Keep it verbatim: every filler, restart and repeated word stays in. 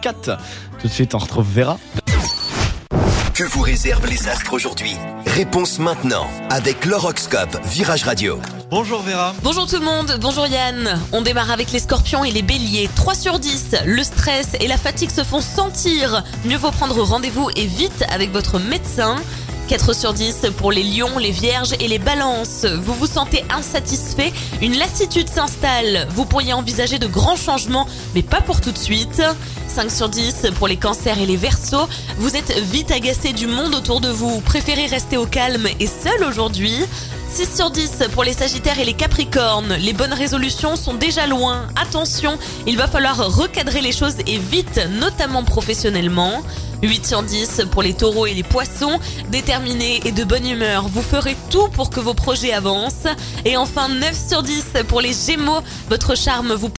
quatre. Tout de suite, on retrouve Vera. Que vous réservent les astres aujourd'hui? Réponse maintenant avec l'horoscope Virage Radio. Bonjour Vera. Bonjour tout le monde, bonjour Yann. On démarre avec les scorpions et les béliers. trois sur dix, le stress et la fatigue se font sentir. Mieux vaut prendre rendez-vous et vite avec votre médecin. quatre sur dix pour les lions, les vierges et les balances. Vous vous sentez insatisfait, une lassitude s'installe. Vous pourriez envisager de grands changements, mais pas pour tout de suite. cinq sur dix pour les cancers et les verseaux. Vous êtes vite agacé du monde autour de vous. Préférez rester au calme et seul aujourd'hui. six sur dix pour les sagittaires et les capricornes. Les bonnes résolutions sont déjà loin. Attention, il va falloir recadrer les choses et vite, notamment professionnellement. huit sur dix pour les taureaux et les poissons. Déterminés et de bonne humeur, vous ferez tout pour que vos projets avancent. Et enfin neuf sur dix pour les gémeaux. Votre charme vous